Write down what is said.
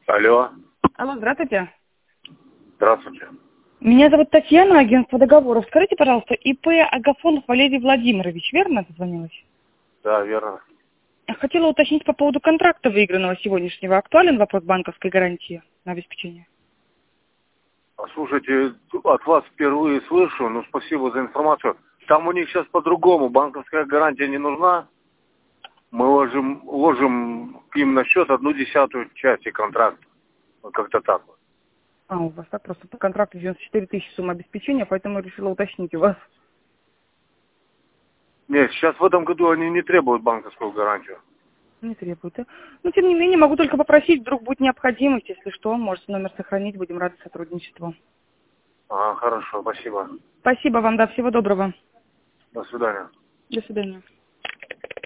Алло. Алло, здравствуйте. Здравствуйте. Меня зовут Татьяна, агентство договоров. Скажите, пожалуйста, ИП Агафонов Валерий Владимирович, верно дозвонилась? Да, верно. Хотела уточнить по поводу контракта выигранного сегодняшнего. Актуален вопрос банковской гарантии на обеспечение? Слушайте, от вас впервые слышу, но спасибо за информацию. Там у них сейчас по-другому. Банковская гарантия не нужна. Мы ложим им на счет 1/10 части контракта. Вот как-то так вот. У вас так просто по контракту 94 тысячи сумма обеспечения, поэтому решила уточнить у вас. Нет, сейчас в этом году они не требуют банковскую гарантию. Не требует, да? Но, тем не менее, могу только попросить, вдруг будет необходимость, если что, можете номер сохранить, будем рады сотрудничеству. Хорошо, спасибо. Спасибо вам, да, всего доброго. До свидания. До свидания.